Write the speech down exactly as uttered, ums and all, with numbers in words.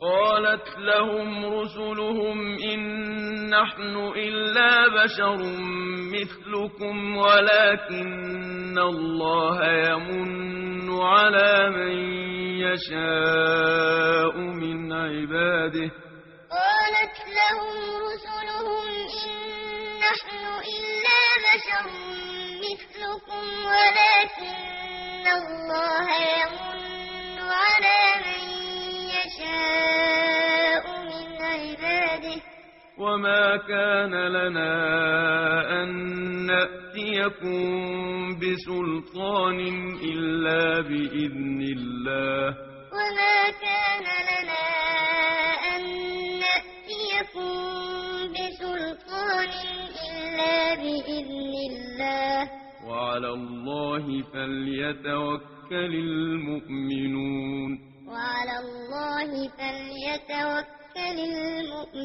قالت لهم رسلهم إن نحن إلا بشر مثلكم ولكن الله يمن على من يشاء من عباده. قالت لهم رسلهم إن نحن إلا بشر مثلكم ولكن الله يمن على من يشاء من عباده. وما كان لنا أن نأتيكم بسلطان إلا بإذن الله. وما كان لنا أن نأتيكم بسلطان إلا بإذن الله. وعلى الله فليتوكل المؤمنون. وعلى الله فليتوكل المؤمنون.